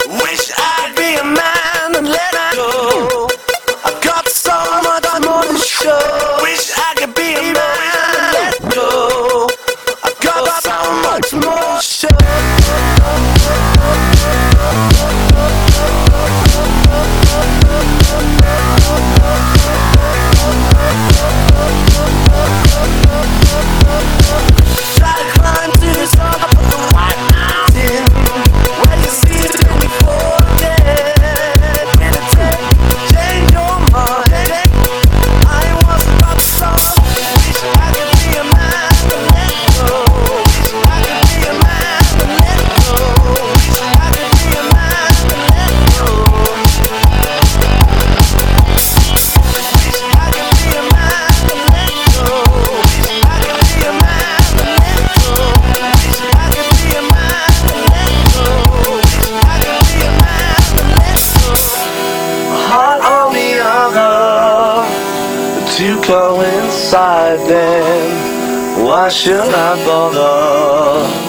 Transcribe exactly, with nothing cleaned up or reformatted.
Wish I'd be a man and let her go. I've got so much more to show. Wish I could be a man and let go. I've got so much more to show. To go inside then, why should I bother?